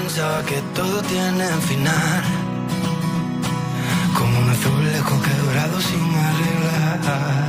pensaba que todo tiene final, como un azulejo quebrado sin arreglar.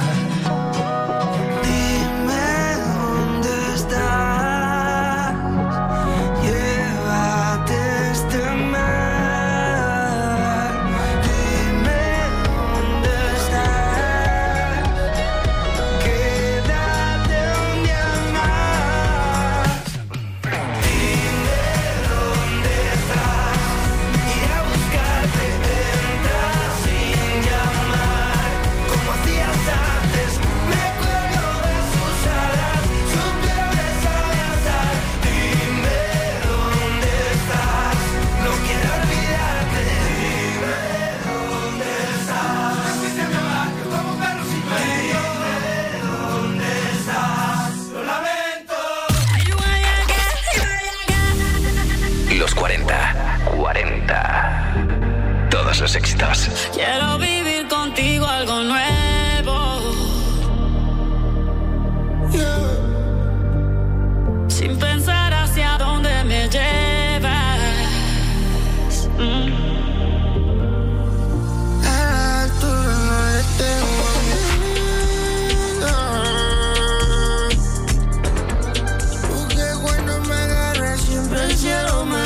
Los éxitos. Quiero vivir contigo algo nuevo, yeah. Sin pensar hacia dónde me llevas. A la altura no le tengo miedo, porque cuando me agarras siempre el cielo me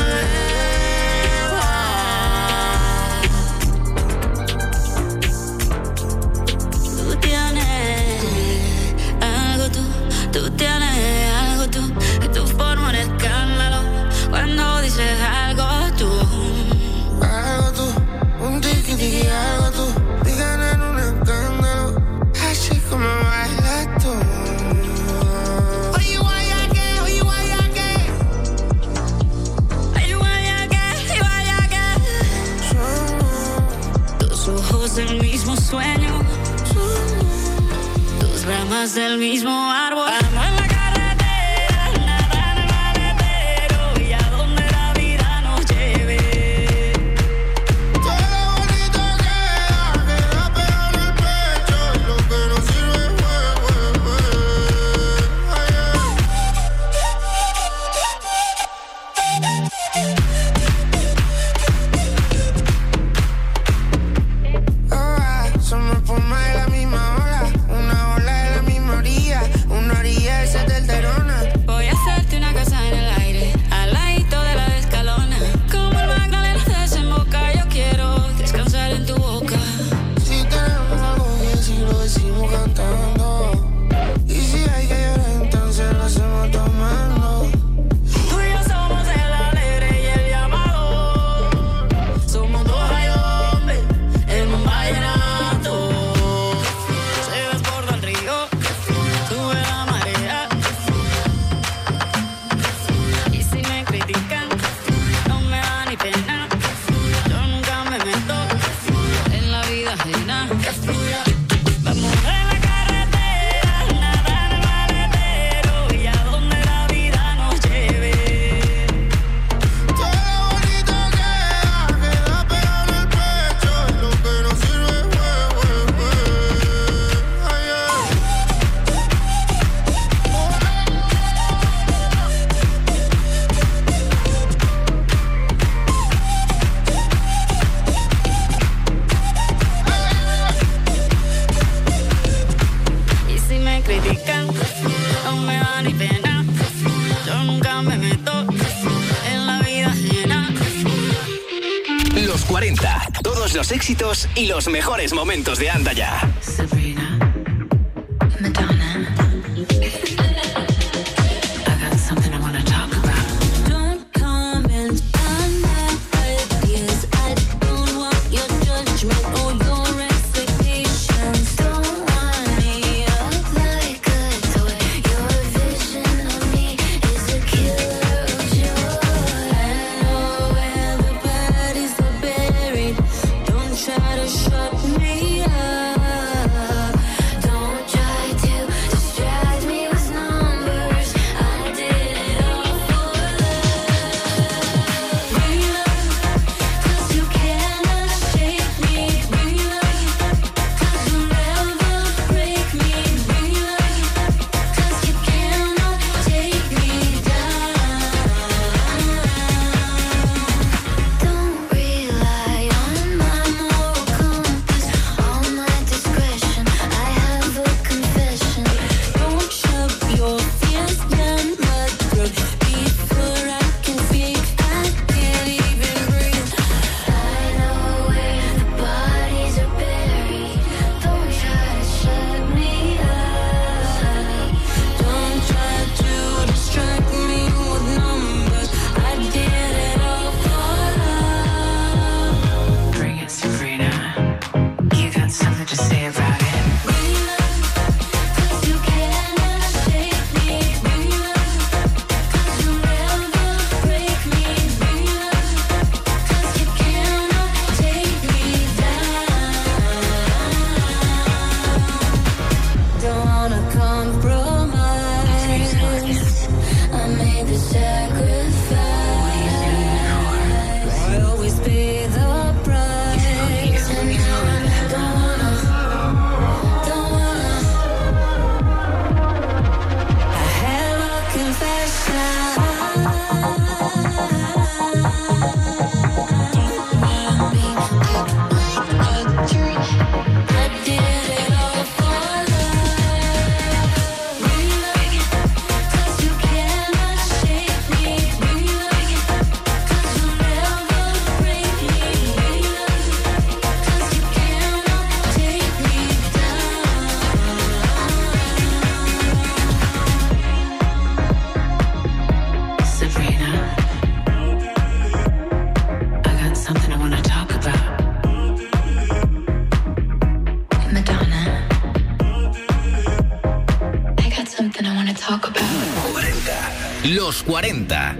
Tú tienes algo tú, y tu forma de escándalo cuando dices algo tú. Algo tú, un tiki-tiki, algo tú, digan en un escándalo, así como bailas tú. Oye, guayaque, oye, guayaque. Ay, guayaque, guayaque. Tus ojos del mismo sueño, tus ramas del mismo árbol. Los éxitos y los mejores momentos de Anda Ya. Sabrina, Madonna. I got something I wanna talk about. Don't comment on my ideas. I don't want your judgment or your expectations. Don't want me up like a toy. Your vision of me is a killer of joy. I know where the bodies are buried. Try to shut me up. Los 40.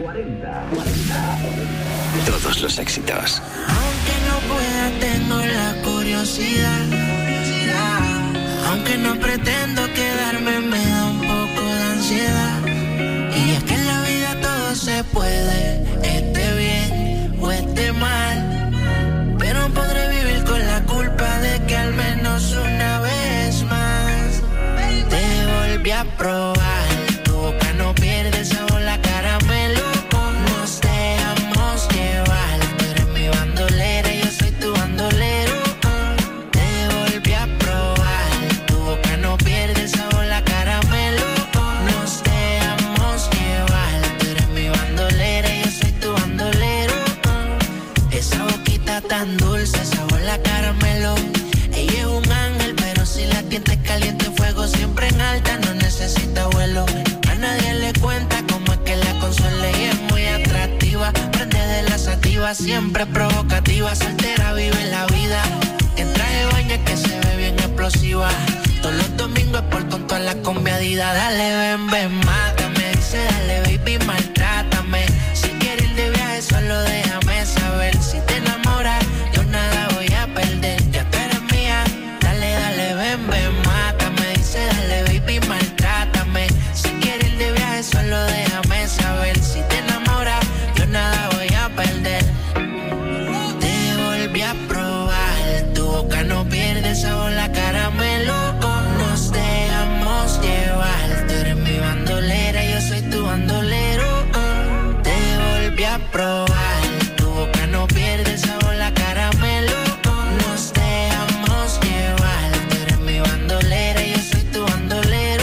Todos los éxitos. Aunque no pueda, tengo la curiosidad. Aunque no pretendo quedarme, me da un poco de ansiedad. Y es que en la vida todo se puede, esté bien o esté mal. Pero podré vivir con la culpa de que al menos una vez más te volví a probar. Tu boca no pierde el sabor, la caramelo. Nos dejamos llevar. Tú eres mi bandolera, yo soy tu bandolero. Te volví a probar. Tu boca no pierde el sabor, la caramelo. Nos dejamos llevar. Tú eres mi bandolera, yo soy tu bandolero. Esa boquita tan dulce, sabor la caramelo. Ella es un ángel, pero si la tientes caliente, fuego siempre en alta, no necesita vuelo. A nadie le cuenta cómo es que la consuela y es muy atractiva. Prende de la sativa, siempre provocativa. Soltera, vive la vida. En traje de baño que se ve bien explosiva. Todos los domingos es por con toda la combiadida. Dale, ven, ven, mátame. Dice, dale, baby, maltrátame. Si quieres ir de viaje, solo déjame saber. Si te enamoras, yo nada voy a perder. Ya tú eres mía. Dale, dale, ven, ven, mátame. Dice, dale, baby, maltrátame. Si quieres ir de viaje, solo déjame saber. Si te enamoras, yo nada voy a perder. Te volví a probar. Tu boca no pierde el sabor, la caramelo. Nos dejamos llevar. Tú eres mi bandolera, yo soy tu bandolero. Te volví a probar. Tu boca no pierde el sabor, la caramelo. Nos dejamos llevar. Tú eres mi bandolera, yo soy tu bandolero.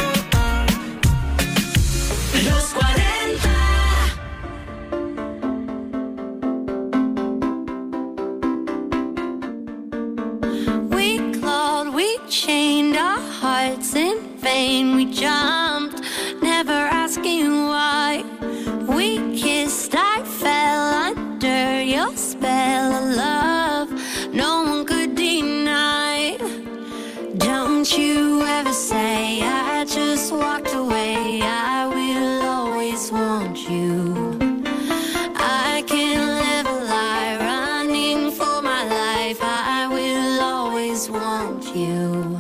Los 40. We clawed, we chained our hearts in vain. We jumped, never asking why. We kissed, I fell under your spell of love. No one could deny. Don't you ever say I just walked away. I will always want you. I can't live a lie, running for my life. I will always want you.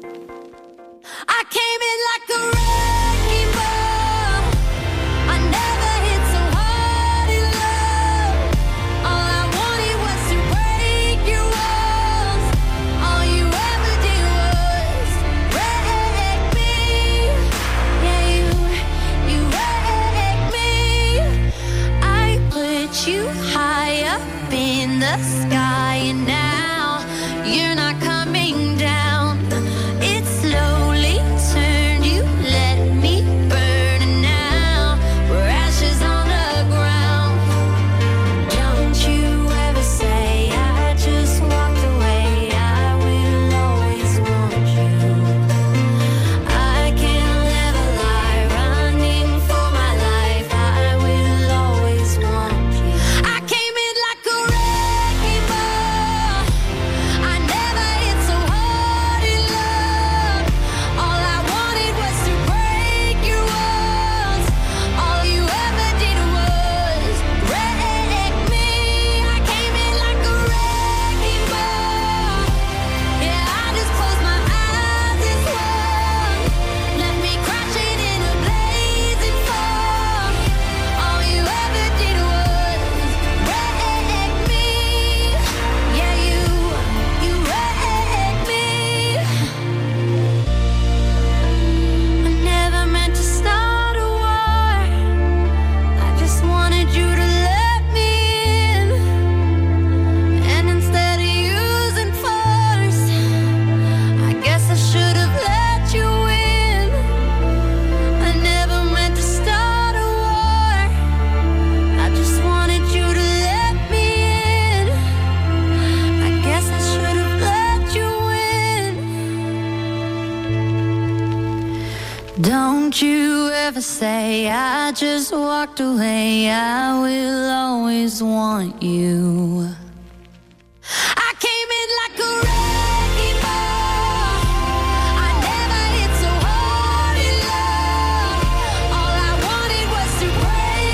I came in like a wrecking ball. I never hit so hard in love. All I wanted was to break your walls. All you ever did was wreck me. Yeah, you wrecked me. I put you high up in the sky, and now you're not coming down. It slowly turned, you let me burn, and now we're ashes on the ground. Don't you ever say I just walked away. I will always want you. I can't live a lie, running for my life. I will always want you. I came in like a wrecking ball. I never hit so hard in love. All I wanted was to break your walls. All you ever did was wreck me. I came in like a wrecking ball. Yeah, I just closed my eyes and swung. Left me crashing in a blazing fall. All you ever did was wreck me. Yeah, you wrecked me. I never meant to start a war. I just wanted you to let me in. And instead of using force, I guess I should have let you in. I never meant to start a war. I just wanted you to let me in. I guess I should have let you in. Don't you ever say I just walked away. I will always want you. I came in like a wrecking ball. I never hit so hard in love. All I wanted was to break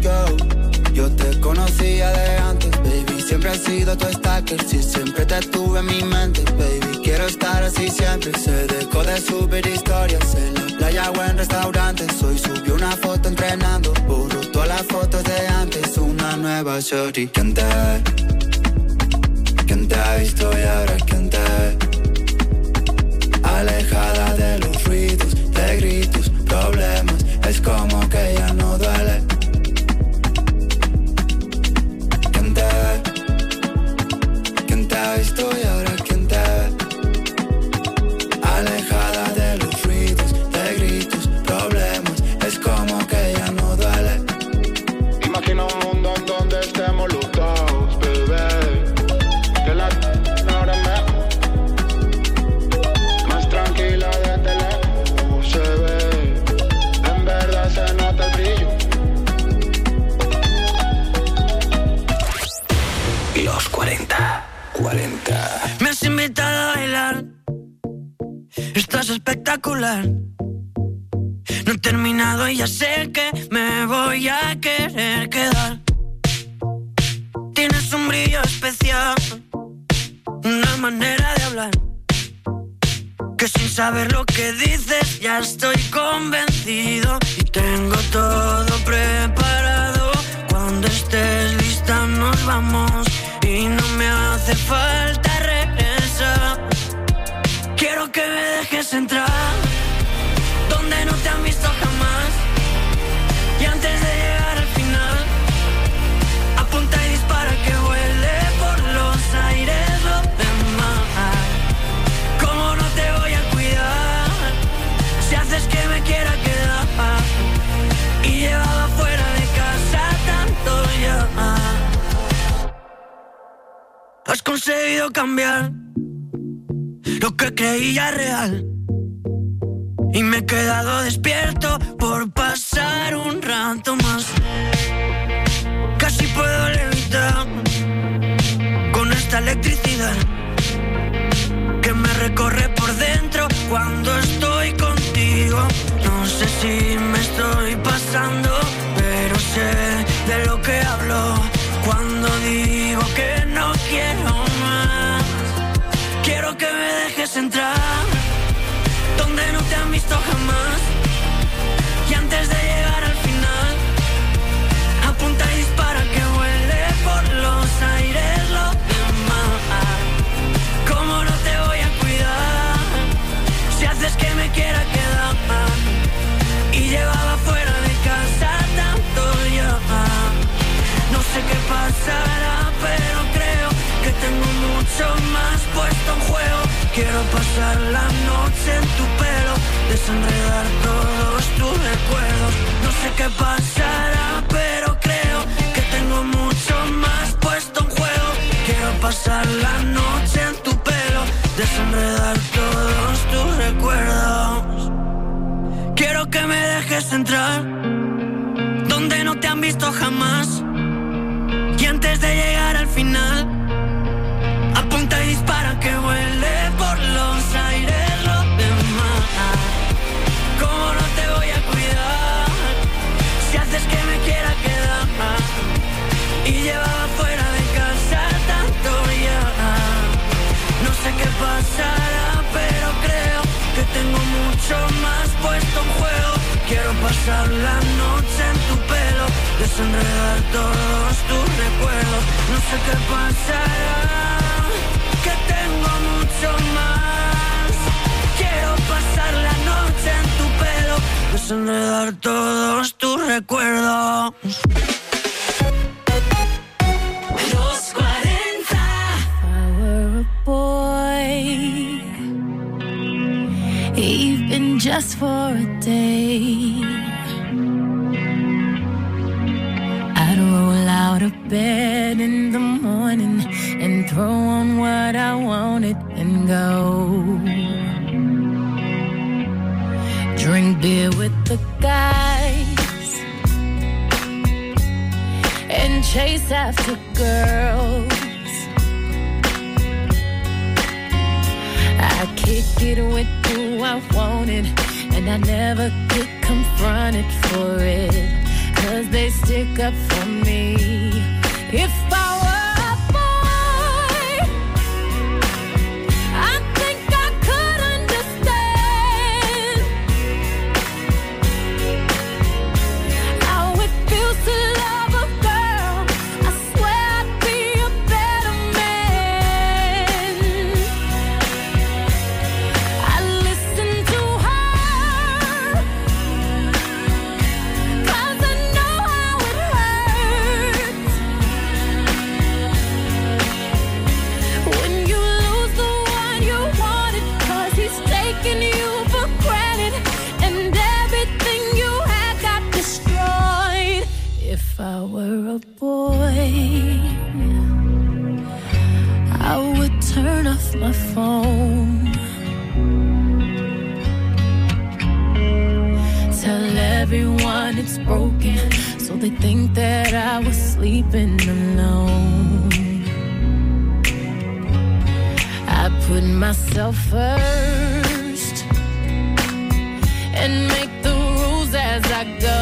go. Yo te conocía de antes, baby. Siempre has sido tu stalker, sí, siempre te tuve en mi mente, baby. Quiero estar así siempre. Se dejó de subir historias en la playa o en restaurantes. Hoy subió una foto entrenando, borró todas las fotos de antes. Una nueva shorty. ¿Quién te ve? ¿Quién te ha visto y ahora quién te ve? Alejada de los ruidos, de gritos, problemas. Es como que ya no duele. ¿Quién te ve? ¿Quién te ha visto y ahora quién te ve? Alejada de los ruidos, de gritos, problemas. Es como que ya no duele. Imagina un mundo en donde estemos los dos, bebé. Que la ahora mejor. Más tranquila desde lejos se ve. En verdad se nota el brillo. Los 40. Me has invitado a bailar. Estás espectacular. No he terminado y ya sé que me voy a querer quedar. Tienes un brillo especial, una manera de hablar, que sin saber lo que dices ya estoy convencido. Y tengo todo preparado. Cuando estés lista nos vamos. Y no me hace falta regresar. Quiero que me dejes entrar donde no te han visto jamás. Y antes de llegar al final, apunta y dispara que vuele por los aires lo demás. ¿Cómo no te voy a cuidar si haces que me quiera quedar? Y llevaba fuera de casa tanto ya. Has conseguido cambiar lo que creía real. Y me he quedado despierto por pasar un rato más. Casi puedo levitar con esta electricidad que me recorre por dentro cuando estoy contigo. No sé si me estoy pasando, pero sé de lo que hablo cuando digo que no quiero más. Quiero que me dejes entrar donde no te han visto jamás. Y antes de llegar al final, apunta y dispara que vuele por los aires lo demás. ¿Cómo no te voy a cuidar si haces que me quiera quedar? Y llevaba fuera de casa tanto ya. No sé qué pasará, pero creo que tengo mucho más puesto en juego. Quiero pasar la noche en tu pelo, desenredar todos tus recuerdos. No sé qué pasará, pero creo que tengo mucho más puesto en juego. Quiero pasar la noche en tu pelo, desenredar todos tus recuerdos. Quiero que me dejes entrar donde no te han visto jamás. Y antes de llegar al final, apunta y dispara que vuele por los aires lo demás. ¿Cómo no te voy a cuidar si haces que me quiera quedar? Y llevaba fuera de casa tanto ya. No sé qué pasará, pero creo que tengo mucho más puesto en juego. Quiero pasar la noche en tu pelo, desenredar todos tus recuerdos. No sé qué pasará, que tengo mucho más. Quiero pasar la noche en tu pelo, desenredar todos tus recuerdos. Los 40. If I were a boy, even just for a day, I'd roll out of bed in the morning and throw on what I wanted and go. Drink beer with the guys and chase after girls. I kick it with who I wanted, and I never get confronted for it. 'cause they stick up for me. If I were a boy, I think I could understand how it feels to love a girl. I swear I'd be a better man. I listen to her 'cause I know how it hurts when you lose the one you wanted, 'cause he's taking you for granted and everything you had got destroyed. If I were a boy, I would turn off my phone, tell everyone it's broken, so they think that I was sleeping alone. I put myself first and make the rules as I go,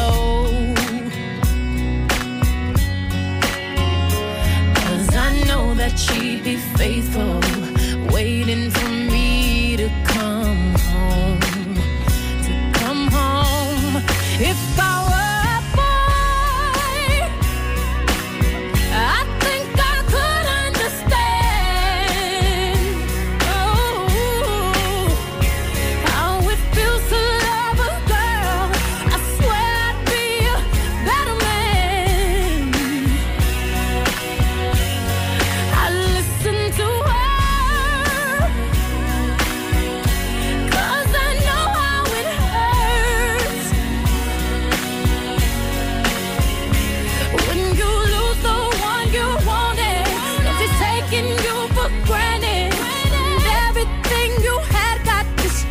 'cause I know that she'd be faithful, waiting for me to come home, to come home. If I were a boy, I think I could understand, oh, how it feels to love a girl. I swear I'd be a better man. I listen to her 'cause I know how it hurts when you lose the one you wanted, 'cause he's taking you for granted and everything you had got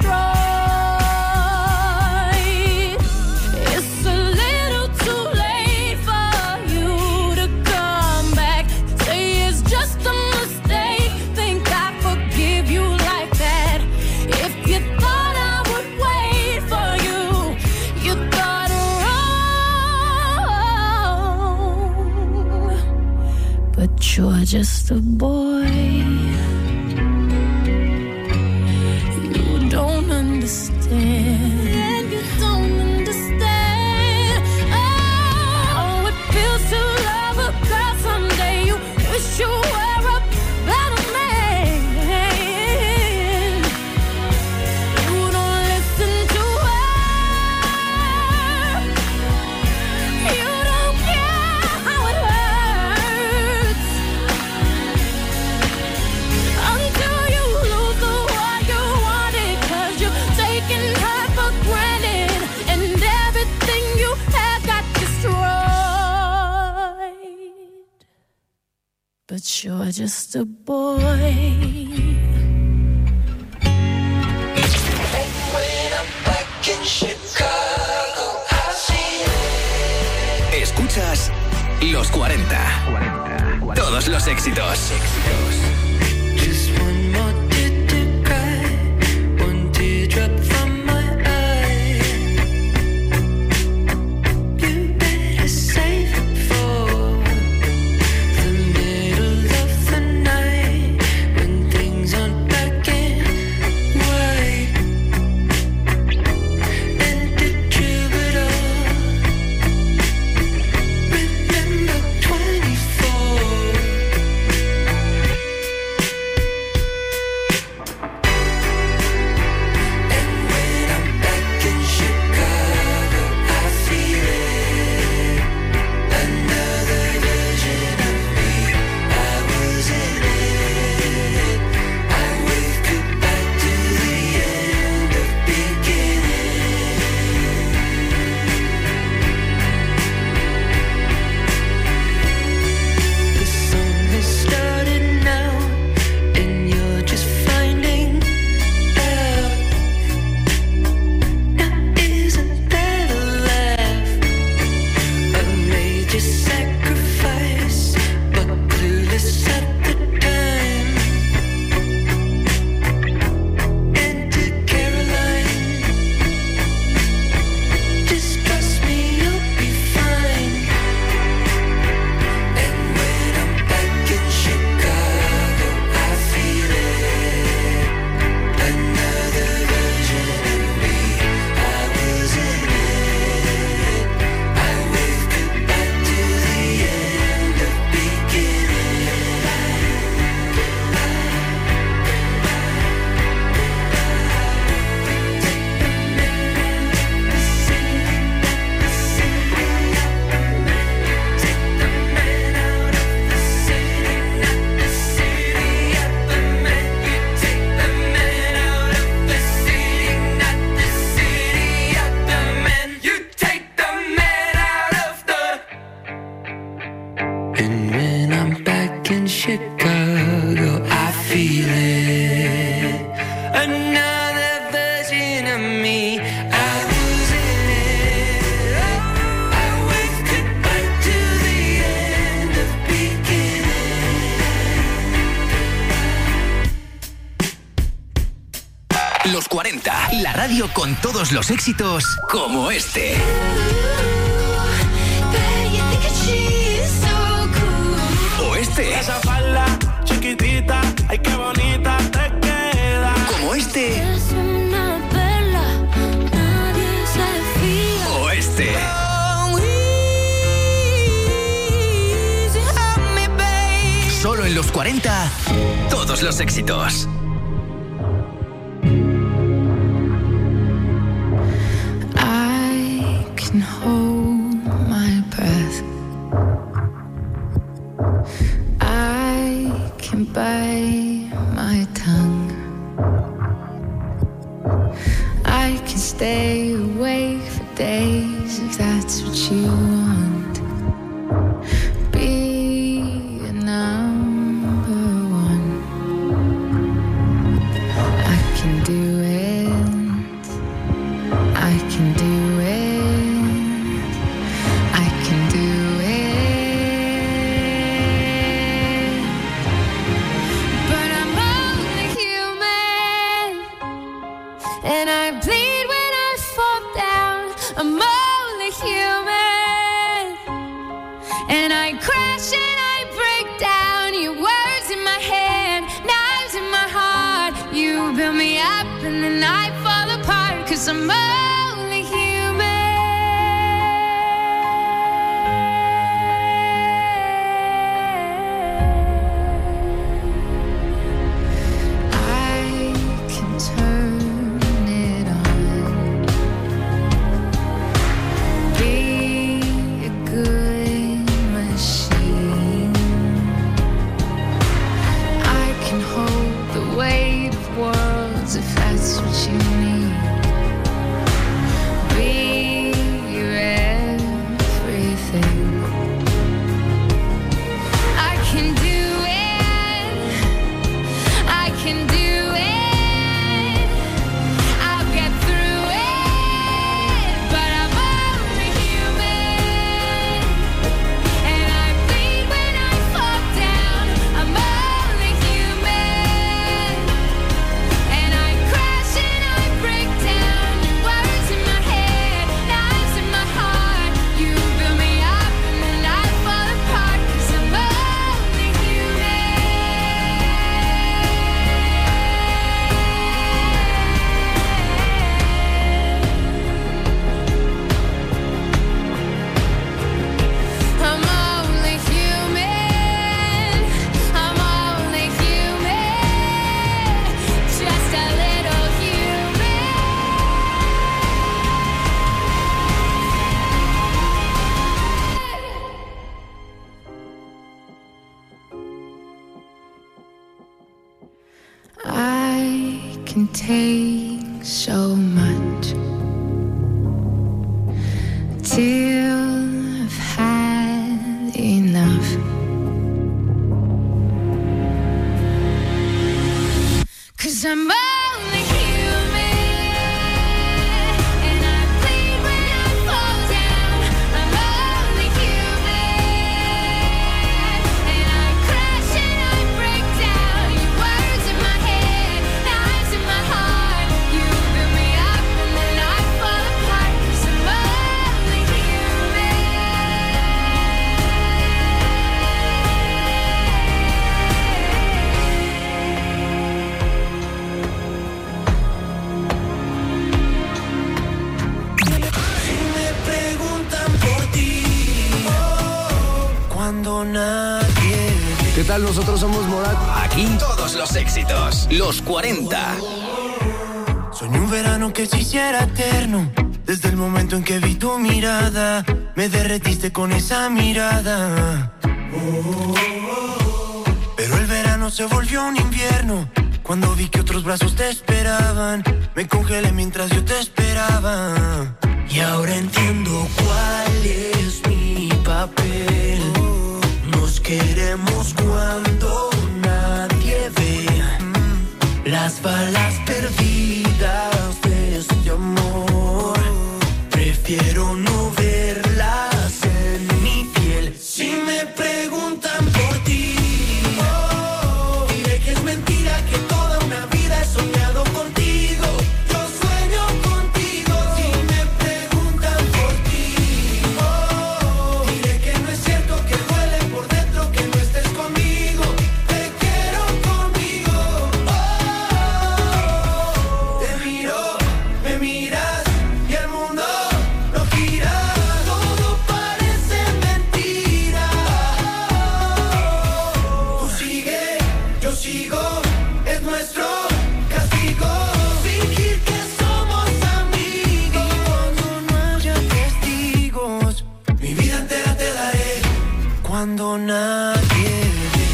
destroyed. It's a little too late for you to come back, say it's just a mistake, think I forgive you like that. If you thought I would wait for you, you thought wrong. But you're just a boy, you don't understand. You don't understand. Oh, it feels to love a girl someday. You wish you were a better man. You don't listen to her. You don't care how it hurts until you lose the one you wanted, 'cause you're taking her for granted and everything you had got destroyed. But you're just a boy. Escuchas Los 40. Todos los éxitos. Just one more tear to cry, one teardrop from my eye. You better save it for the middle of the night, when things aren't black and white. And the troubadour, remember 24. Chicago, I feel it. Another version of me, I'm losing it. I wave goodbye to the end of beginning. Los 40, la radio con todos los éxitos como este. O este. Esa falda chiquitita, ay qué bonita te queda. Como este. Es una perla, nadie se fía. O este. Solo en los 40, todos los éxitos. I can hold my breath. I can bite my tongue. I can stay awake for days if that's what you want. Be a number one. I can do it. I can do it. I can do it. But I'm only human, and I bleed when I fall down. I'm only human, and I crash and I break down. Your words in my head, knives in my heart. You build me up and then I fall apart, 'cause I'm only human. I can turn it on. Be a good machine. I can hold the weight of worlds if that's what you need. Be your everything. I can do it. I can do it. I'll get through it. But I'm only human, and I bleed when I fall down. I'm only human, and I crash and I break down. Words in my head, knives in my heart. You build me up and then I fall apart, 'cause I'm only human. I'm only human. I'm only human. Just a little human. I can take so much till I've had enough. 'Cause I'm only human, and I bleed when I fall down. I'm only human, and I crash and I break down. Your words in my head, knives in my heart. You build me up and then I fall apart, 'cause I'm only Si me preguntan por ti, cuando nadie ve. ¿Qué tal? Nosotros somos Morat. Aquí todos los éxitos. Los 40. Soñé un verano que se hiciera eterno. Desde el momento en que vi tu mirada, me derretiste con esa mirada. Pero el verano se volvió un invierno. Cuando vi que otros brazos te esperaban, me congelé mientras yo te esperaba. Y ahora entiendo cuál es mi papel. Nos queremos cuando nadie ve las balas perdidas de este amor. Prefiero no verlas en mi piel. Si me preguntan por ti, diré que es mentira, que toda una vida he soñado contigo. Yo sueño contigo. Si me preguntan por ti, diré que no es cierto, que duele por dentro que no estés conmigo. Te quiero conmigo. Te miro, me miras y el mundo no gira. Todo parece mentira. Tú sigue, yo sigo, es nuestro castigo. Fingir que somos amigos. Cuando no haya testigos, mi vida entera te daré. Cuando nadie ve.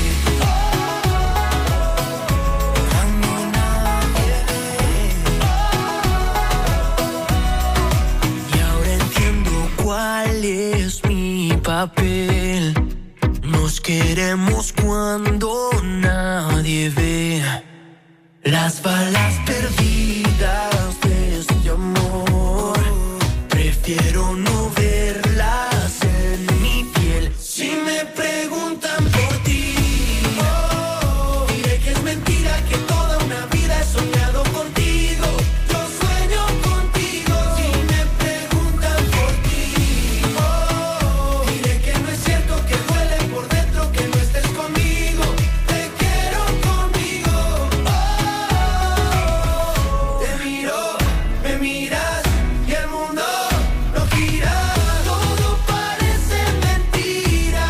Cuando nadie ve. Y ahora entiendo cuál es mi papel. Nos queremos cuando nadie ve las balas perdidas de este amor. Prefiero no verlas en mi piel. Si me preguntan por ti, diré que es mentira, que toda una vida he soñado contigo. Yo sueño contigo. Si me preguntan por ti, diré que no es cierto, que duele por dentro que no estés conmigo. Te quiero conmigo. Te miro, me miras y el mundo no gira. Todo parece mentira.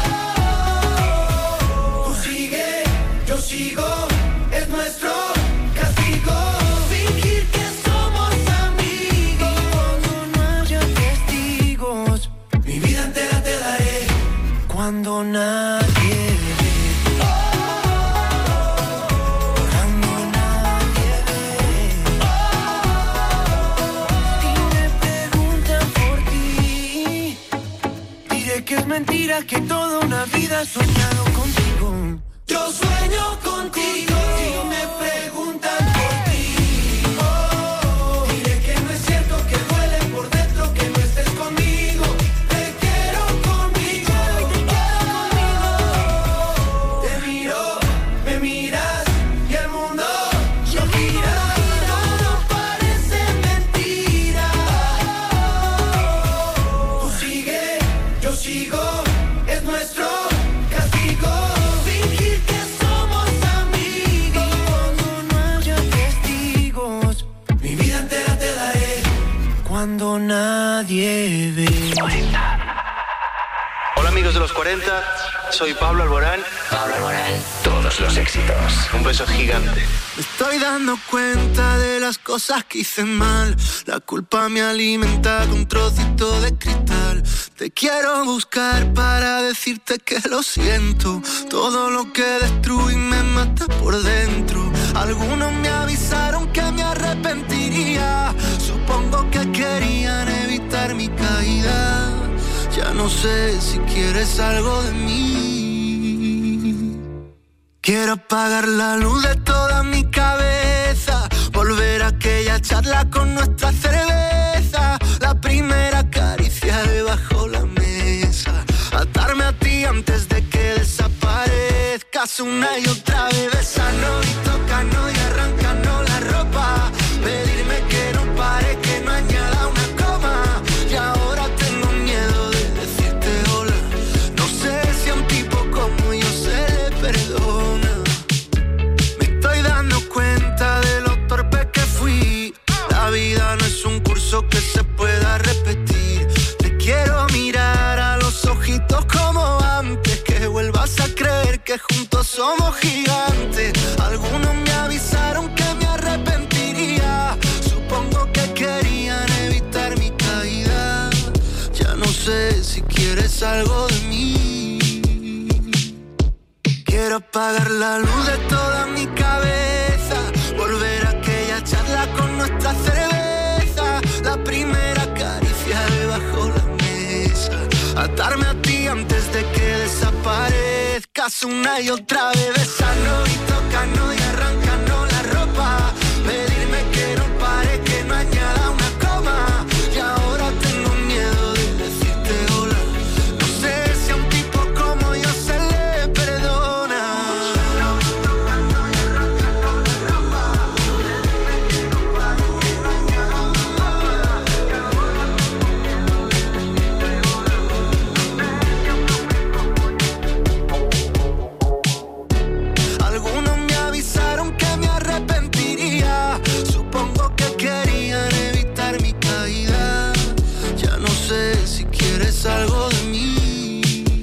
Tú sigue, yo sigo, es nuestro castigo. Fingir que somos amigos. Cuando no haya testigos, mi vida entera te daré. Cuando nadie ve. Cuando nadie ve. Si me preguntan por ti, diré que es mentira, que toda una vida he soñado contigo. Yo sueño contigo. Si me preguntan por ti, diré que no es cierto, que duele por dentro que no estés conmigo. Te quiero conmigo. Te miro, me miras y el mundo no gira. Todo parece mentira. Tú sigue, yo sigo, es nuestro castigo. Fingir que somos amigos. Cuando no haya testigos, mi vida entera te daré. Cuando nadie ve. Hola amigos de los 40, soy Pablo Alborán. Todos los éxitos. Un beso gigante. Me estoy dando cuenta de las cosas que hice mal. La culpa me alimenta con trocito de cristal. Te quiero buscar para decirte que lo siento. Todo lo que destruí me mata por dentro. Algunos me avisaron que me arrepentiría. Supongo que querían evitar mi caída. Ya no sé si quieres algo de mí. Quiero apagar la luz de toda mi cabeza. Volver a aquella charla con nuestra cerveza. La primera caricia debajo la mesa. Atarme a ti antes de que desaparezcas una y otra vez. Besarnos y tocarnos y arrancarnos la ropa. Pedirme que no pare, que no añada una coma. Y ahora tengo miedo de decirte hola. No sé si a un tipo como yo se le perdona. Me estoy dando cuenta de lo torpe que fui. La vida no es un curso que se pueda repetir. Te quiero mirar a los ojitos como antes. Que vuelvas a creer que juntos somos gigantes. Algunos me avisaron que me arrepentiría. Supongo que querían evitar mi caída. Ya no sé si quieres algo de mí. Quiero apagar la luz de toda mi cabeza. Volver a aquella charla con nuestra cerveza. La primera caricia debajo la mesa. Atarme a ti antes de que desaparezca Casi una y otra vez besarnos y tocarnos y arrancarnos la ropa. Pedirme que no pare, que no añada una coma. Y ahora tengo miedo de decirte hola. No sé si a un tipo como yo se le perdona. Tocando y arrancando la ropa. Pedirme que no pare, que no añada una coma. Y ahora tengo miedo de decirte hola. Algunos me avisaron que me arrepentiría. Supongo que querían evitar mi caída. Ya no sé si quieres algo de mí.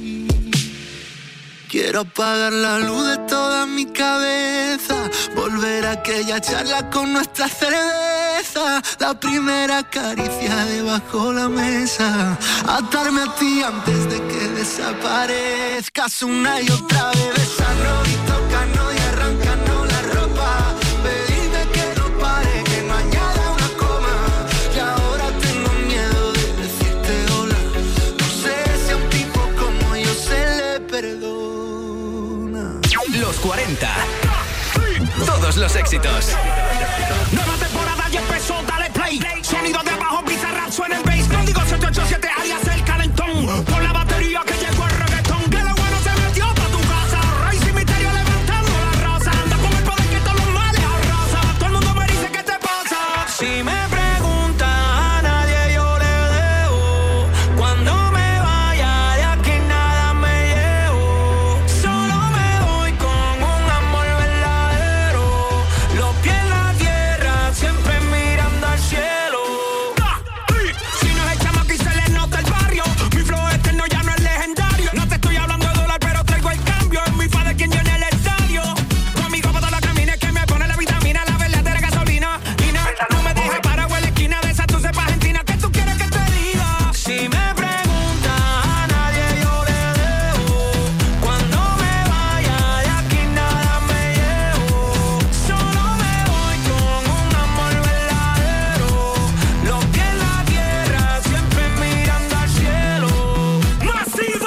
Quiero apagar la luz de toda mi cabeza. Volver a aquella charla con nuestra cerveza. La primera caricia debajo la mesa. Atarme a ti antes de que desaparezcas. Una y otra vez besarnos y tocarnos y arrancarnos la ropa. Pedirme que no pare, que no añada una coma. Y ahora tengo miedo de decirte hola. No sé si a un tipo como yo se le perdona. Los 40. Todos los éxitos. Nueva temporada y empezó, dale play. Sonido de abajo, Bizarrap suena el bass. Código 787 alias el calentón. Por la batería que llegó el reggaetón. Que lo bueno se metió pa' tu casa. Rey sin misterio levantando la raza. Anda con el poder que todos los males arrasa. Todo el mundo me dice ¿qué te pasa? Si me preguntas a nadie yo le dejo. Cuando me vaya de aquí nada me llevo. Solo me voy con un amor verdadero. Los pies en la tierra, siempre mirando al cielo. Si no es el chamaco y se le nota el barrio. Mi flow eterno ya no es legendario. No te estoy hablando de dólar, pero traigo el cambio. Es mi padre quien llena el estadio. Conmigo para todos los caminos que me pone la vitamina, la verdadera gasolina. Y no me dejes parado en la esquina de esa tu cepa argentina. ¿Qué tú quieres que te diga? Si me preguntas a nadie yo le dejo. Cuando me vaya de aquí nada me llevo. Solo me voy con un amor verdadero. Los pies en la tierra, siempre mirando al cielo. ¡Masivo!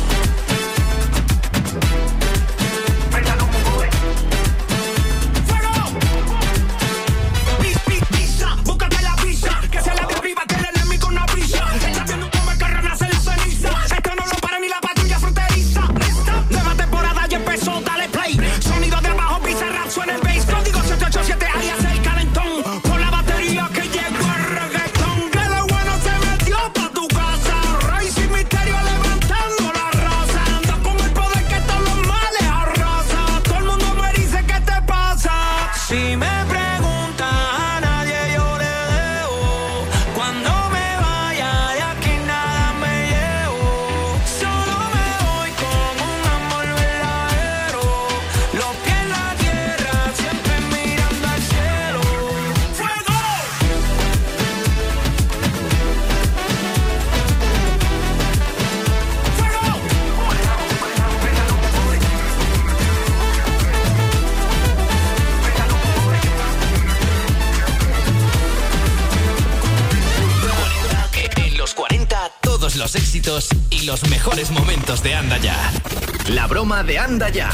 ¡Fuego! Pisa, búscate la visa. Que se la de arriba, que el enemigo una brisa. Está viendo cómo el carro nace la ceniza. Esto no lo para ni la patrulla fronteriza. Nueva temporada y empezó, dale play. Sonido de abajo, Bizarrap suena el bass. Código 787 alias el calentón. Por la batería que llegó el reggaetón. Que lo bueno se metió pa' tu casa. Rey sin misterio levantando la raza. Anda con el poder que todos los males arrasa. Todo el mundo me dice ¿qué te pasa? Si me preguntas a nadie yo le dejo. Cuando me vaya de aquí nada me llevo. Solo me voy con un amor verdadero. Los pies en la tierra, siempre mirando al cielo. ¡Fuego! En los 40, todos los éxitos y los mejores momentos de Anda Ya. La broma de Anda Ya.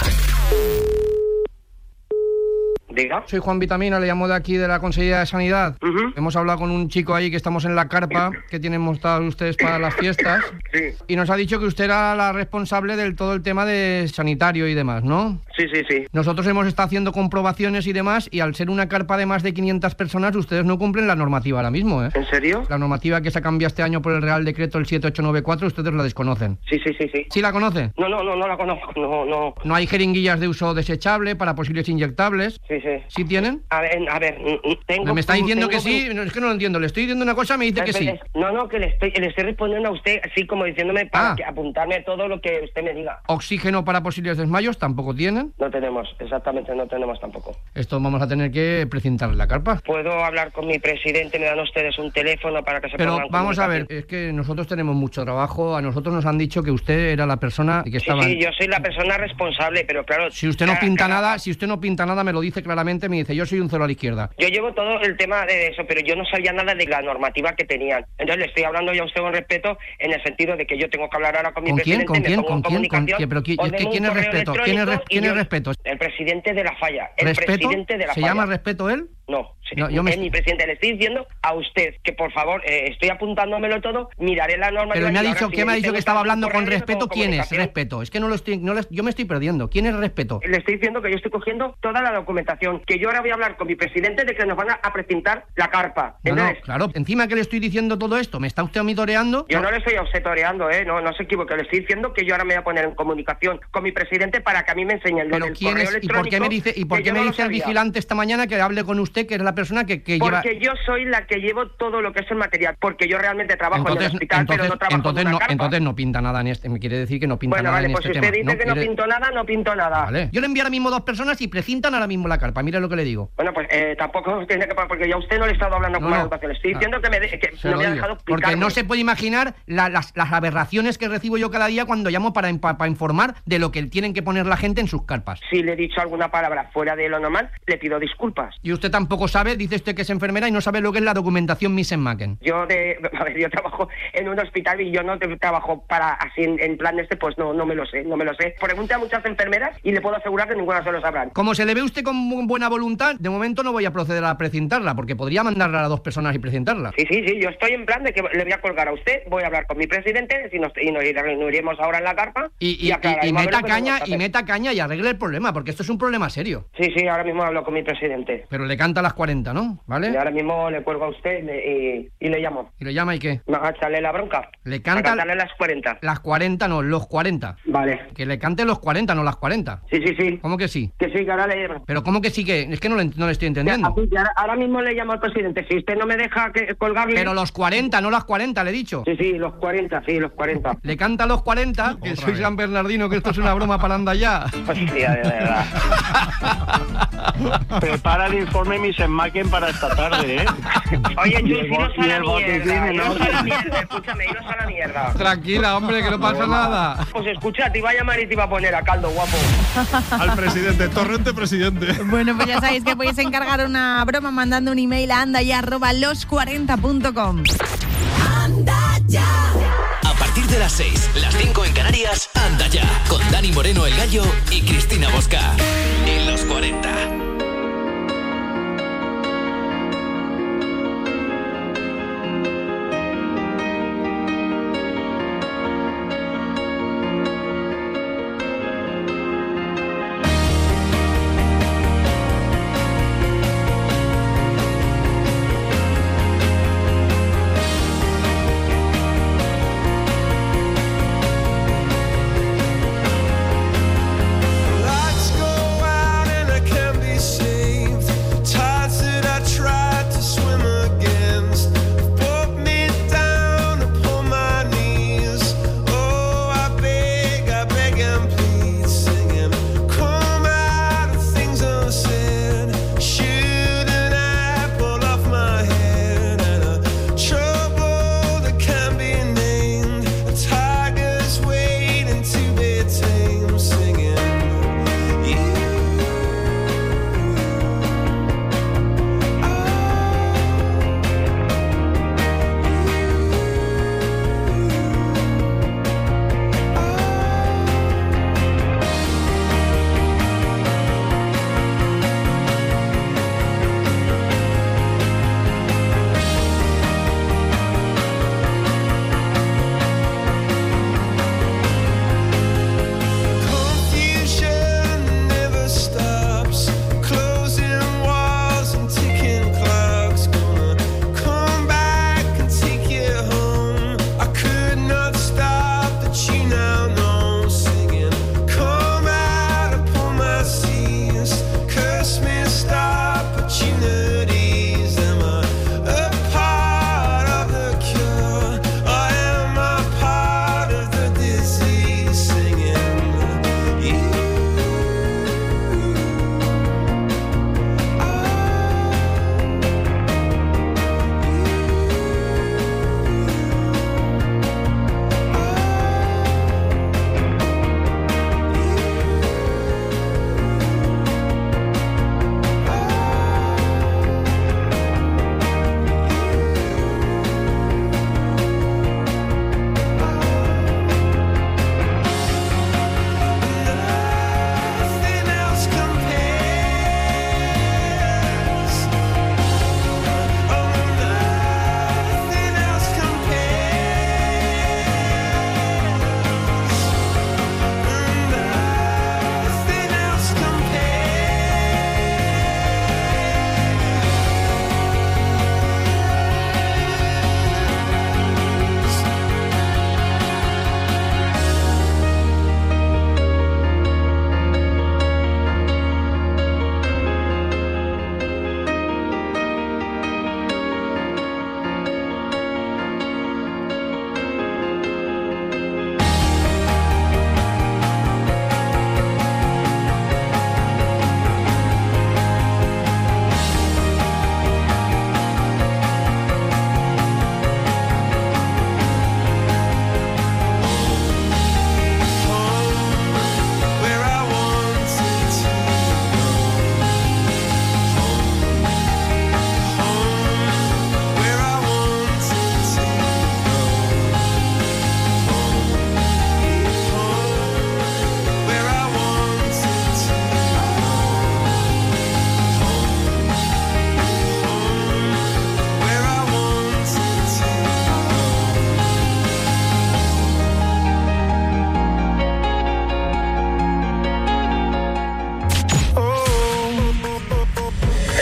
Diga. Soy Juan Vitamina, le llamo de aquí de la Consejería de Sanidad. Hemos hablado con un chico ahí que estamos en la carpa que tienen montados ustedes para las fiestas. Sí. Y nos ha dicho que usted era la responsable del todo el tema de sanitario y demás, ¿no? Sí, sí, sí. Nosotros hemos estado haciendo comprobaciones y demás, y al ser una carpa de más de 500 personas, ustedes no cumplen la normativa ahora mismo, ¿eh? ¿En serio? La normativa que se ha cambiado este año por el Real Decreto el 7894, ustedes la desconocen. Sí, sí, sí, sí. ¿Sí la conoce? No la conozco, no. No hay jeringuillas de uso desechable para posibles inyectables. Sí, sí. ¿Sí tienen? A ver, tengo... Me está diciendo que tengo- sí, no, es que no lo entiendo. Le estoy diciendo una cosa, me dice que sí. No, que le estoy respondiendo a usted así como diciéndome para apuntarme todo lo que usted me diga. Oxígeno para posibles desmayos tampoco tienen. No tenemos, exactamente, no tenemos tampoco. Esto vamos a tener que precintarle la carpa. ¿Puedo hablar con mi presidente? ¿Me dan ustedes un teléfono para que se Pero pongan en vamos a ver, comunicación? es que nosotros tenemos mucho trabajo. A nosotros nos han dicho que usted era la persona que estaba... Sí, yo soy la persona responsable, pero claro... Si usted no pinta nada, me lo dice claramente claramente, me dice, yo soy un cero a la izquierda. Yo llevo todo el tema de eso, pero yo no sabía nada de la normativa que tenían. Entonces le estoy hablando ya a usted con respeto, en el sentido de que yo tengo que hablar ahora con mi presidente. ¿Con quién? Pero ¿quién es respeto? ¿Quién es respeto? El presidente de la falla. ¿Respeto? Presidente de la ¿Se falla. llama respeto él? No, es mi presidente. Le estoy diciendo a usted que por favor, estoy apuntándomelo todo, miraré la normativa. Pero me ha dicho, ¿qué me ha dicho que estaba hablando con correo, respeto? ¿Quién es respeto? Es que yo me estoy perdiendo. ¿Quién es respeto? Le estoy diciendo que yo estoy cogiendo toda la documentación, que yo ahora voy a hablar con mi presidente de que nos van a precintar la carpa. No, claro, encima que le estoy diciendo todo esto, ¿me está usted a mí toreando? Yo no le estoy a usted toreando, no se equivoque, le estoy diciendo que yo ahora me voy a poner en comunicación con mi presidente para que a mí me enseñen lo del correo electrónico. ¿Y por qué me dice el vigilante esta mañana que hable con usted, que es la persona que lleva... Porque yo soy la que llevo todo lo que es el material, porque yo realmente trabajo en el hospital, pero no trabajo en una carpa. Entonces no pinta nada en este, me quiere decir que no pinta nada en este tema. Bueno, vale, pues si usted dice que no pinto nada, no pinto nada. Vale. Yo le envío ahora mismo 2 personas y precintan ahora mismo la carpa, mire lo que le digo. Bueno, pues tampoco tiene que... Porque yo a usted no le he estado hablando con la educación, le estoy diciendo que no me ha dejado explicarme. Porque no se puede imaginar las aberraciones que recibo yo cada día cuando llamo para informar de lo que tienen que poner la gente en sus carpas. Si le he dicho alguna palabra fuera de lo normal, le pido disculpas. Y usted tampoco sabe, dice usted que es enfermera y no sabe lo que es la documentación Misen-Macken. Yo trabajo en un hospital y yo no trabajo para así en plan pues no me lo sé. Pregunte a muchas enfermeras y le puedo asegurar que ninguna se lo sabrán. Como se le ve usted con buena voluntad, de momento no voy a proceder a precintarla, porque podría mandarla a 2 personas y precintarla. Sí, yo estoy en plan de que le voy a colgar a usted, voy a hablar con mi presidente y nos reuniremos ahora en la carpa y meta caña y arregle el problema, porque esto es un problema serio. Sí, ahora mismo hablo con mi presidente. Pero le canta a las 40, ¿no? ¿Vale? Y ahora mismo le cuelgo a usted y le llamo. ¿Y le llama y qué? A echarle la bronca. Le canta... A cantarle las 40. Las 40 no, los 40. Vale. Que le cante los 40, no las 40. Sí. ¿Cómo que sí? Que sí, que ahora le... Pero ¿cómo que sí que? Es que no le estoy entendiendo. Ahora mismo le llamo al presidente. Si usted no me deja colgarle... Pero los 40, no las 40, le he dicho. Sí, los 40. Le canta los 40, que soy San Bernardino, que esto es una broma para andar ya. Hostia, de verdad. Prepara el informe Misen-Macken para esta tarde, ¿eh? Oye, Chus, iros a la mierda. Escúchame, iros a la mierda. Tranquila, hombre, que no pasa nada. Pues escucha, te iba a llamar y te iba a poner a caldo, guapo. Al presidente, Torrente presidente. Bueno, pues ya sabéis que podéis encargar una broma mandando un email a andaya@los40.com. ¡Anda ya! A partir de las 6, las 5 en Canarias, Anda ya, con Dani Moreno el Gallo y Cristina Bosca. En los 40. Lights go out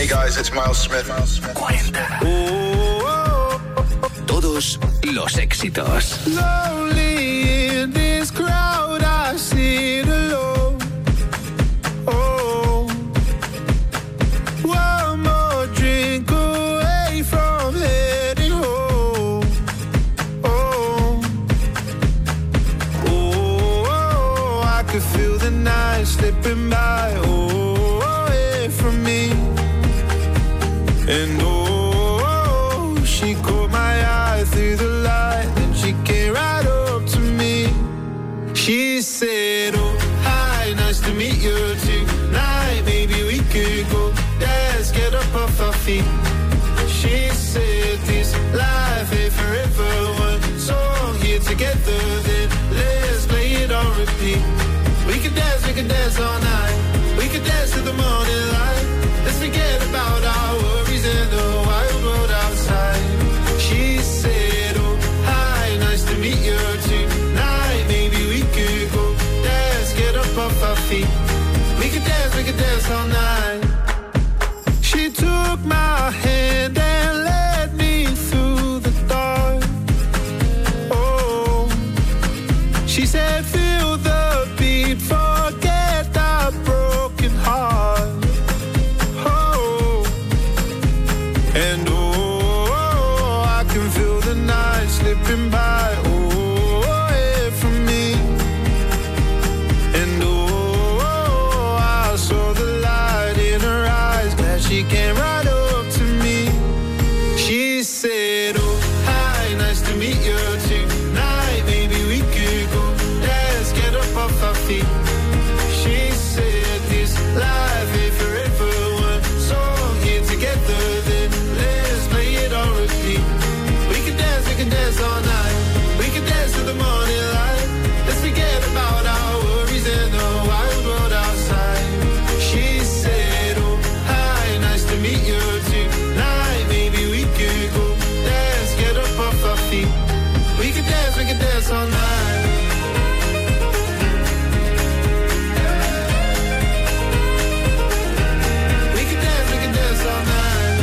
Hey guys, it's Miles Smith. 40. Todos los éxitos. Lonely in this crowd, I sit alone. Oh, one more drink away from heading home. Oh, oh, I could feel the night slipping by. Oh, away from me. And oh, she caught my eye through the light, and she came right up to me. She said, oh, hi, nice to meet you tonight. Maybe we could go dance, get up off our feet. She said, this life ain't forever. One song here together, then let's play it on repeat. We could dance all night. We could dance to the morning light. Let's forget about our worries and the wild world outside. She said, oh, hi, nice to meet you tonight. Maybe we could go dance, get up off our feet. We could dance all night. She took my hand and led me through the dark. Oh, she said, feel the beat, forget the broken heart. And oh, I can feel the night slipping by, oh, away from me. And oh, I saw the light in her eyes, glad she came right up to me. She said, oh, hi, nice to meet you tonight. Maybe we could go dance, get up off our feet. She said, this life ain't forever. One song here together, then let's play it on repeat. We can dance all night. We can dance to the morning light. Let's forget about our worries and the wild world outside. She said, oh, hi, nice to meet you tonight. Maybe we could go dance, get up off our feet. We can dance all night. We can dance all night.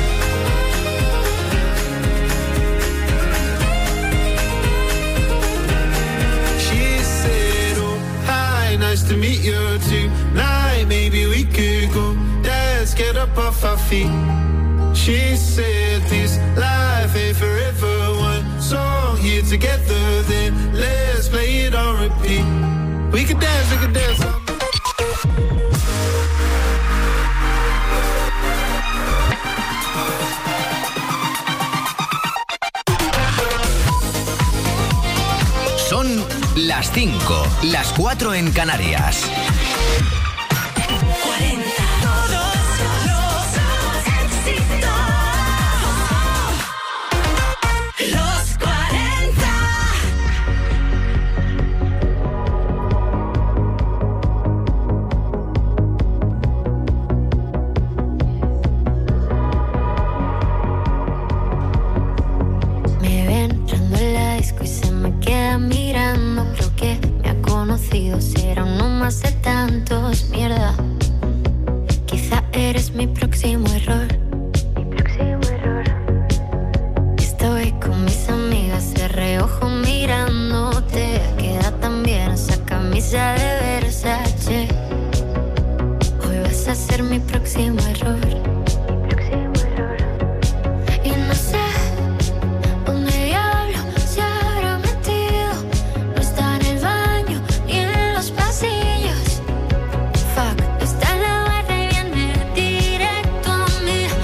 She said, oh, hi, nice to meet you tonight. Maybe we could go dance, get up off our feet. She said, this life ain't forever. One song here together, then let's play it on repeat. We can dance all night. Son las 5, las 4 en Canarias. Los 40. Me ve entrando en la disco y se me queda mirando. Creo que me ha conocido, será uno más de tantos. Mierda, quizá eres mi próximo error. Estoy con mis amigas de reojo mirándote. Queda tan bien esa camisa de Versace. Hoy vas a ser mi próximo error. Y no sé dónde diablo se habrá metido. No está en el baño ni en los pasillos. Fuck, está en la barra y viene directo a mí.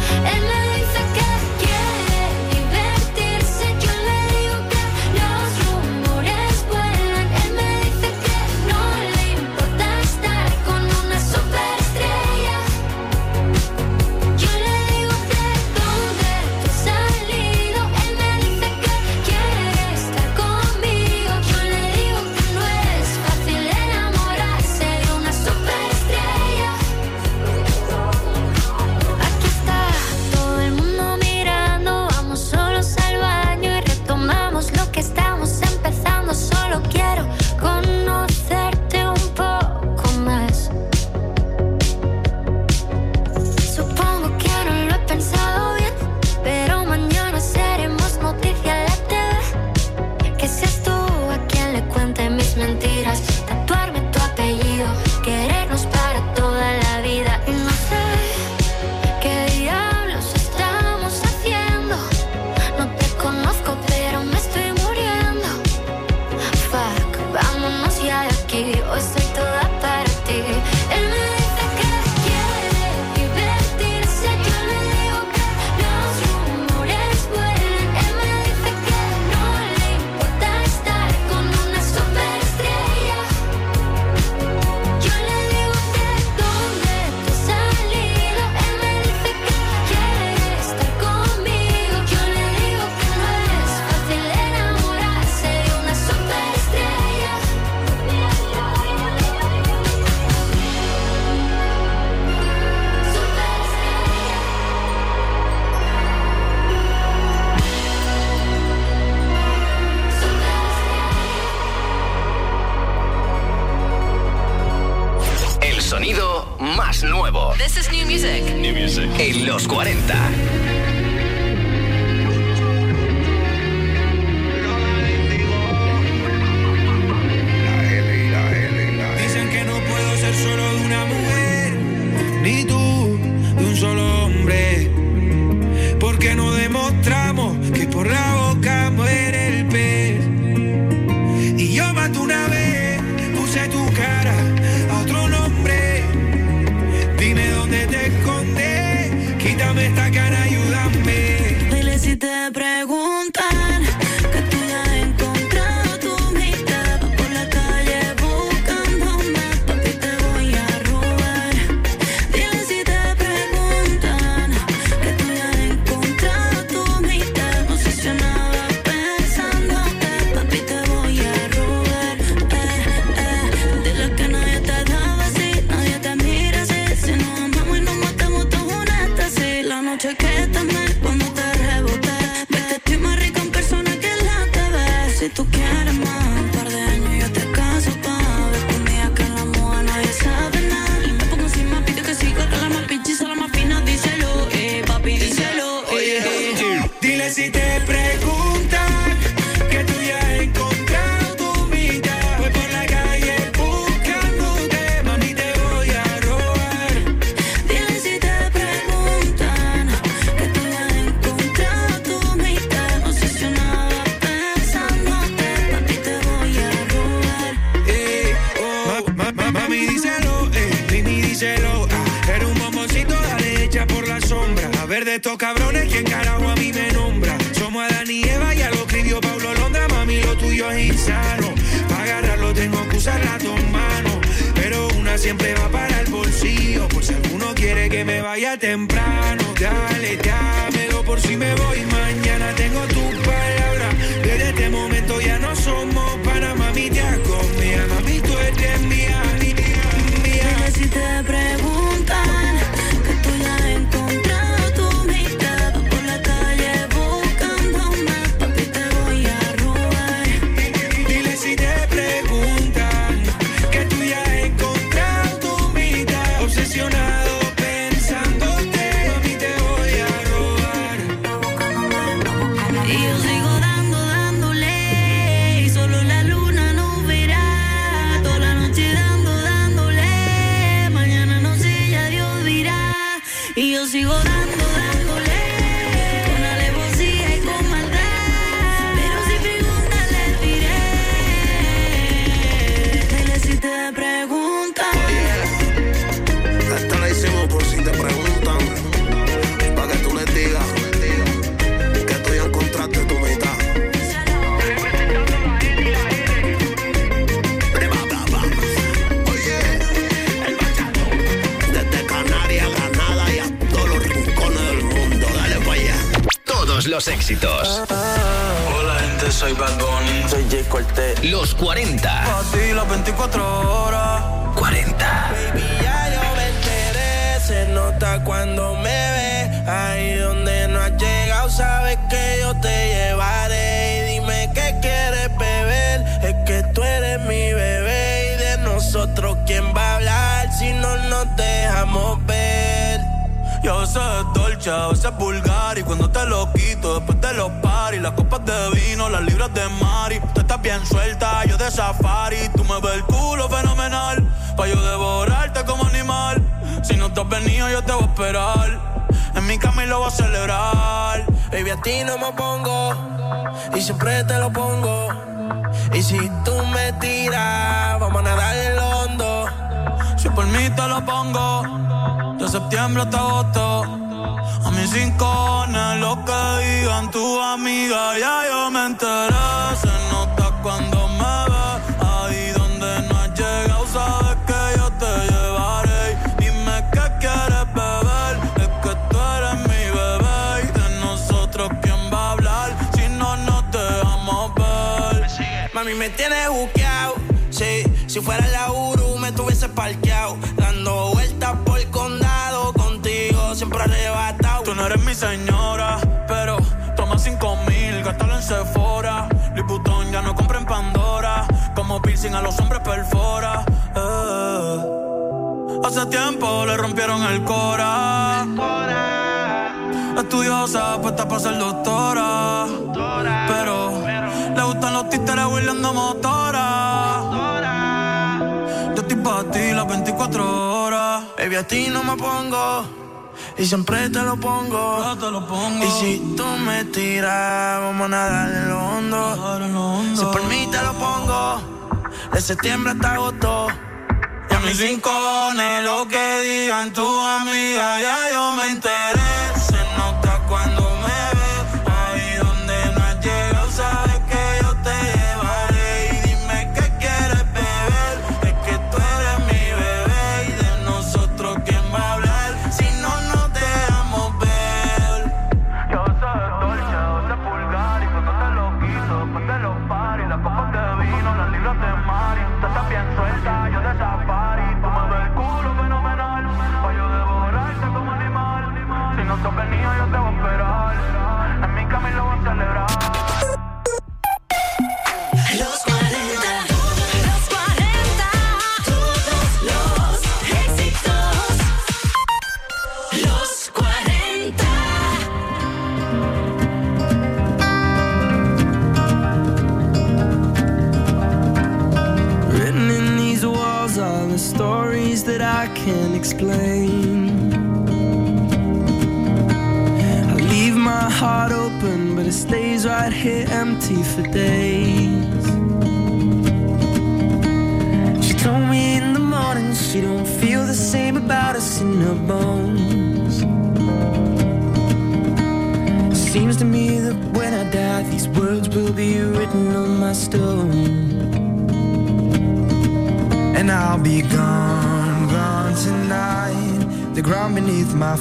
Music. En los 40. Dicen que no puedo ser solo de una mujer, ni tú de un solo hombre. Porque no demostramos que por la boca muere el pez. Y yo maté una vez, puse tu cara a otro nombre. Dime dónde te escondes, quítame esta cara, ayúdame. Dile si te preguntan que tú ya has encontrado tu mitad. Por la calle buscándome, papi te voy a robar. Dile si te preguntan que tú ya has encontrado tu mitad. Obsesionada pensándote, papi te voy a robar. Dile que nadie te daba así, nadie te mira así. Si nos amamos y nos matamos todos juntos así. La noche que también cuando te reboté, ves que estoy más rica en persona que en la TV. Si tú quieres más, un par de años yo te caso pa' ver que un día que en la moda nadie sabe nada. Y me pongo encima, pide que siga, que la más pichiza, la más fina, díselo, papi, díselo, Dile si te preguntan que tú ya has encontrado tu mitad. Voy por la calle buscándote, mami te voy a robar. Dile si te preguntan que tú ya has encontrado tu mitad. Obsesionada pensándote, papi te voy a robar. Mami díselo, Mimi díselo. Eres un bomboncito, dale hecha por la sombra. A ver de estos cabrones, ¿quién carajo a mí me nombra? Somos Adán y Eva, ya lo escribió Paulo Londra. Mami, lo tuyo es insano. Para agarrarlo tengo que usar las dos manos. Pero una siempre va para el bolsillo. Por si alguno quiere que me vaya temprano. Dale, dámelo por si me voy mañana. Tengo tus palabras. Desde este momento ya no somos pana. Mami, te comía. Mami, tú eres mía. Dile si te preguntan que tú ya has encontrado tu mitad. Por la calle buscándome, papi te voy a robar. Dile si te preguntan que tú ya has encontrado tu mitad. Obsesionado pensándote, mami te voy a robar. Y yo sigo dándole, y solo la luna nos verá. Toda la noche dándole, mañana no sé, ya Dios dirá. Y yo sigo dándole, con alevosía y con maldad. Pero si preguntan les diré. Dile si te preguntan. Esta la hicimos por si te preguntan, para que tú les digas que tú ya encontraste tu mitad. Oye, el bachata desde Canarias, Granada y a todos los rincones del mundo, dale para allá. Todos los éxitos. Hola gente, soy Bad Bunny, soy Jay Cortez. Los 40. A ti las 24 horas. 40. Baby, ya yo me enteré, se nota cuando me ves. Ahí donde no has llegado, sabes que yo te llevaré. Y dime qué quieres beber, es que tú eres mi bebé. Y de nosotros, ¿quién va a hablar si no nos dejamos ver? Y a veces es dolce, a veces es vulgar. Y cuando te lo quito, después de los paris, las copas de vino, las libras de mari. Tú estás bien suelta, yo de safari. Tú me ves el culo fenomenal, pa' yo devorarte como animal. Si no te has venido, yo te voy a esperar. En mi cama y lo voy a celebrar. Baby, a ti no me pongo, y siempre te lo pongo. Y si tú me tiras, vamos a nadar en lo hondo. Si por mí te lo pongo, de septiembre hasta agosto. A mis rincones, lo que digan tus amigas, ya yo me enteré. Se nota cuando me ves, ahí donde no has llegado, sabes que yo te llevaré. Dime qué quieres beber, es que tú eres mi bebé. Y de nosotros, ¿quién va a hablar si no nos dejamos ver? Mami, me tienes buqueado, sí. Si fuera la Uru, me tuviese parqueado, dando vueltas por el condado, contigo siempre arrebatado. Tú no eres mi señora, pero toma 5,000, gástalo en Sephora. Louis Vuitton ya no compra en Pandora, como piercing a los hombres perfora. Hace tiempo le rompieron el cora. Estudiosa, puesta para ser doctora. Pero le gustan los títeres huirleando motora. Yo estoy pa' ti las 24 horas. Baby, a ti no me pongo y siempre te lo pongo. Y si tú me tiras, vamos a nadar en lo hondo. Si por mí te lo pongo, de septiembre hasta agosto. Y a mis rincones, lo que digan tus amigas, ya yo me enteré. Se nota cuando me ves, ahí donde no has llegado, sabes que yo te llevaré. Y dime qué quieres beber, es que tú eres mi bebé. Y de nosotros, ¿quién va a hablar? Si no nos dejamos ver. Yo soy Dolce, 12 pulgares, cuando te lo quito, después de los paris, las copas de vino, las libras de Mari. Tú estás bien suelta, yo de safari. Tú me ves el culo fenomenal, pa' yo devorarte como animal. Si no toca el niño, yo te voy a esperar. En mi cama y lo voy a celebrar. Los 40, todos los éxitos. Los 40. Written in these walls are the stories that I can't explain. I leave my heart open, but it stays right here empty for days. She told me in the morning she don't feel the same about us in her bones. Seems to me that when I die, these words will be written on my stone. And I'll be gone, gone tonight. The ground beneath my